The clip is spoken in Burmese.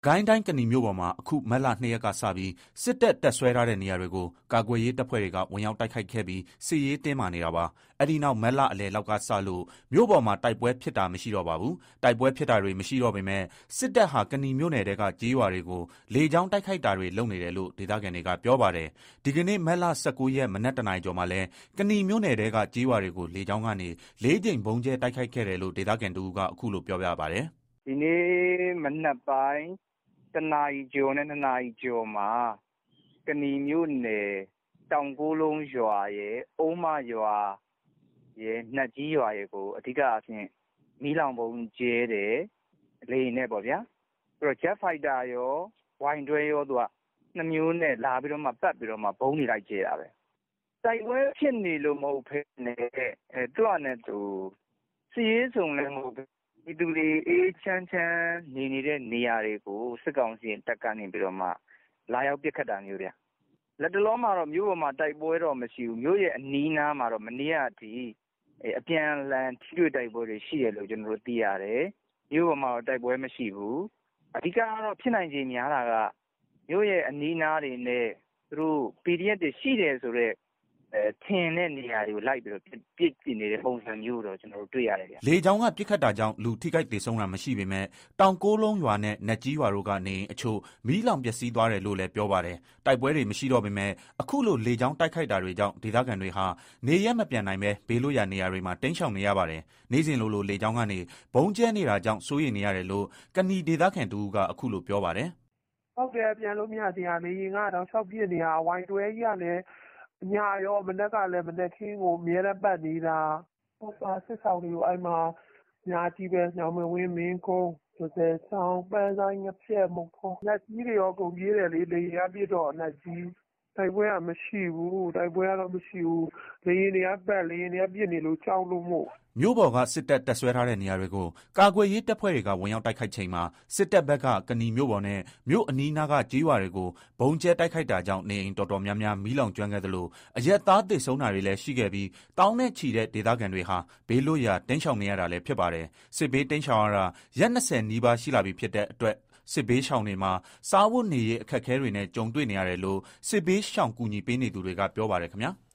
ကိုင်းတိုင်းကနီမြို့ပေါ်မှာအခုမတ်လ 2 ရက်ကစပြီးစစ်တပ်တပ်စွဲထားတဲ့နေရာတွေကိုကာကွယ်ရေးတပ်ဖွဲ့တွေကဝင်ရောက်တိုက်ခိုက်ခဲ့ပြီးစစ်ရေးတင်းမာနေတာပါ။အဲ့ဒီနောက်မတ်လအလယ်လောက်ကစလို့မြို့ပေါ်မှာတိုက်ပွဲဖြစ်တာမရှိတော့ပါဘူး။တိုက်ပွဲဖြစ်တာတွေမရှိတော့ပေမဲ့စစ်တပ်ဟာကနီမြို့နယ်တဲကကြေးရွာတွေကိုလေကြောင်းတိုက်ခိုက်တာတွေလုပ်နေတယ်လို့ဒေသခံတွေကပြောပါတယ်။ဒီကနေ့မတ်လ 19 ရက်မနက်တနာရီကျော်မှာလဲကနီမြို့နယ်တဲကကြေးရွာတွေကိုလေကြောင်းကနေ၄ ကြိမ်ဘုံကျဲတိုက်ခိုက်ခဲ့တယ်လို့ဒေသခံတူကအခုလိုပြောပြပါတယ်။ဒီနေ့မနက်ပိုင်း1 နာရီကျော်နဲ့2 နာရီကျော်မှာကနီမြို့နယ်တောင်ကိုးလုံးရွာရဲ့အုံးမရွာရဲ့နှက်ကြီးရွာရဲ့ကိုအဓိကအဖြစ်မီးလောင်ပုံကျဲတယ်လေနဲ့ပေါ့ဗျာပြီးတော့ Jet Fighter ရောဝိုင်တွဲရောသူက2 မျိုးနဲ့လာပြီးတော့မှပတ်ပြီးတော့မှဘုံနေလိုက်ကျဲတာပဲတိုက်ပွဲဖြစ်နေလို့မဟုတ်ဘဲနဲ့သူ့အနေနဲ့သူစီရေးစုံလည်းမဟုတ်ဒီသူတွေအေးချမ်းနေနေတဲ့နေရာတွေကိုစစ်ကောင်စီတပ်ကနေပြီးတော့မှလာရောက်ပစ်ခတ်တာမျိုးဗျလက်တလုံးမှာတော့မြို့ပေါ်မှာတိုက်ပွဲတော့မရှိဘူးမြို့ရဲ့အနီးနားမှာတော့မနေ့ကဒီအပြန်လန်ထိတွေ့တိုက်ပွဲတွေရှိတယ်လို့ကျွန်တော်တို့သိရတယ်မြို့ပေါ်မှာတော့တိုက်ပွဲမရှိဘူးအဓိကကတော့ဖြစ်နိုင်ခြေများတာကမြို့ရဲ့အနီးနားတွေနဲ့သူတို့ PDF တွေရှိတယ်ဆိုတော့ထင်တဲ့နေရာတွေကိုလိုက်ပြီးတော့ပြစ်နေတဲ့ပုံစံမျိုးတော့ကျွန်တော်တို့တွေ့ရတယ်ဗျ။လေကြောင်းကပြစ်ခတ်တာကြောင့်လူထိခိုက်ဒေဆုံးတာမရှိပေမဲ့တောင်ကိုးလုံးရွာနဲ့နှက်ကြီးရွာတို့ကနေအချို့မီးလောင်ပျက်စီးသွားတယ်လို့လည်းပြောပါတယ်။တိုက်ပွဲတွေမရှိတော့ပေမဲ့အခုလိုလေကြောင်းတိုက်ခိုက်တာတွေကြောင့်ဒေသခံတွေဟာနေရက်မပြန်နိုင်ပဲဘေးလွတ်ရာနေရာတွေမှာတိမ်းရှောင်နေရပါတယ်။နေ့စဉ်လိုလေကြောင်းကနေဘုံကျဲနေတာကြောင့်စိုးရိမ်နေရတယ်လို့ကနီဒေသခံတူကအခုလိုပြောပါတယ်။ဟုတ်တယ်ပြန်လို့မရသေးတာလေရင်ကတော့6 ပြည့်နေတာဝိုင်တွဲကြီးကလည်းညရောမနက်ကလည်းမနက်ခင်းကိုအများနဲ့ပတ်နေတာဟုတ်ပါစစ်ဆောင်တွေကိုအဲ့မှာညာကြီးပဲညောင်မဝင်းမင်းကုန်း30ဆောင်ပန်းဆိုင်ငပြက်မဖို့လက်ကြီးတွေရောကုန်ပြေးတယ်လေလေရပြတော့အနက်ကြီးတိုက်ပွဲကမရှိဘူးတိုက်ပွဲကတော့မရှိဘူးလေရင်တွေကပတ်လေရင်တွေကပြစ်နေလို့ကြောက်လို့မို့မြို့ပေါ်ကစစ်တပ်တပ်ဆွဲထားတဲ့နေရာတွေကိုကာကွယ်ရေးတပ်ဖွဲ့တွေကဝင်ရောက်တိုက်ခိုက်ချိန်မှာစစ်တပ်ဘက်ကကနီမြို့ပေါ်နဲ့မြို့အနီးနားကကြေးရွာတွေကိုဘုံကျဲတိုက်ခိုက်တာကြောင့်နေအိမ်တော်တော်များများမီးလောင်ကျွမ်းခဲ့သလိုအရက်သားသေဆုံးတာတွေလည်းရှိခဲ့ပြီးတောင်းနဲ့ချီတဲ့ဒေသခံတွေဟာဘေးလွတ်ရာတင်းရှောင်နေရတာလည်းဖြစ်ပါတယ်စစ်ဘေးတင်းရှောင်ရတာရက် 20 နီးပါးရှိလာပြီဖြစ်တဲ့အတွက်စစ်ဘေးရှောင်တွေမှာစားဝတ်နေရေးအခက်အခဲတွေနဲ့ကြုံတွေ့နေရတယ်လို့စစ်ဘေးရှောင်ကူညီပေးနေသူတွေကပြောပါတယ်ခင်ဗျာ